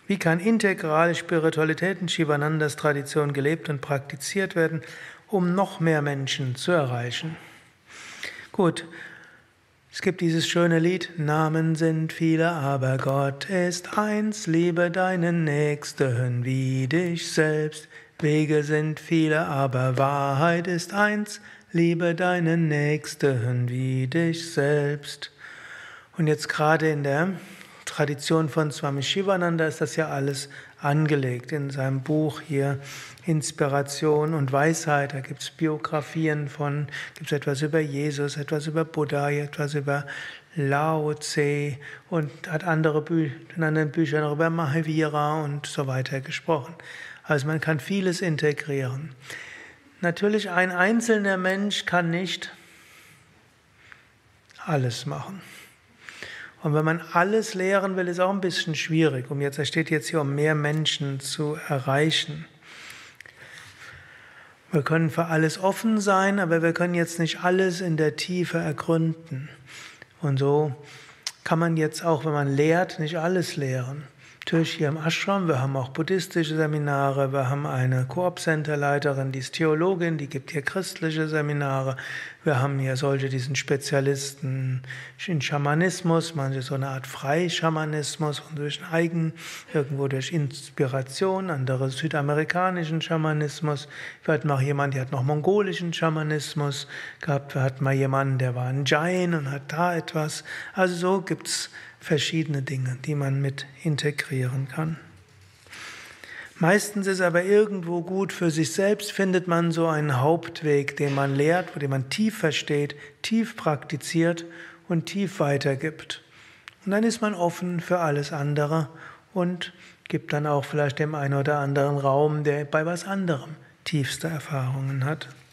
Wie kann integrale Spiritualität in Shivanandas Tradition gelebt und praktiziert werden, um noch mehr Menschen zu erreichen? Gut, es gibt dieses schöne Lied: Namen sind viele, aber Gott ist eins. Liebe deinen Nächsten wie dich selbst. Wege sind viele, aber Wahrheit ist eins. Liebe deinen Nächsten wie dich selbst. Und jetzt gerade in der Tradition von Swami Shivananda ist das ja alles angelegt. In seinem Buch hier Inspiration und Weisheit, da gibt es Biografien gibt es etwas über Jesus, etwas über Buddha, etwas über Lao Tse und hat in anderen Büchern auch über Mahavira und so weiter gesprochen. Also man kann vieles integrieren. Natürlich, ein einzelner Mensch kann nicht alles machen. Und wenn man alles lehren will, ist auch ein bisschen schwierig. Es steht jetzt hier, um mehr Menschen zu erreichen. Wir können für alles offen sein, aber wir können jetzt nicht alles in der Tiefe ergründen. Und so kann man jetzt auch, wenn man lehrt, nicht alles lehren. Natürlich hier im Ashram, wir haben auch buddhistische Seminare, wir haben eine Coop-Center-Leiterin, die ist Theologin, die gibt hier christliche Seminare, wir haben hier solche, die sind Spezialisten in Schamanismus, manche so eine Art Freischamanismus und irgendwo durch Inspiration, andere südamerikanischen Schamanismus. Wir hatten auch jemanden, der hat noch mongolischen Schamanismus gehabt, wir hatten mal jemanden, der war ein Jain und hat da etwas. Also so gibt es verschiedene Dinge, die man mit integrieren kann. Meistens ist aber irgendwo gut, für sich selbst findet man so einen Hauptweg, den man lehrt, den man tief versteht, tief praktiziert und tief weitergibt. Und dann ist man offen für alles andere und gibt dann auch vielleicht dem einen oder anderen Raum, der bei was anderem tiefste Erfahrungen hat.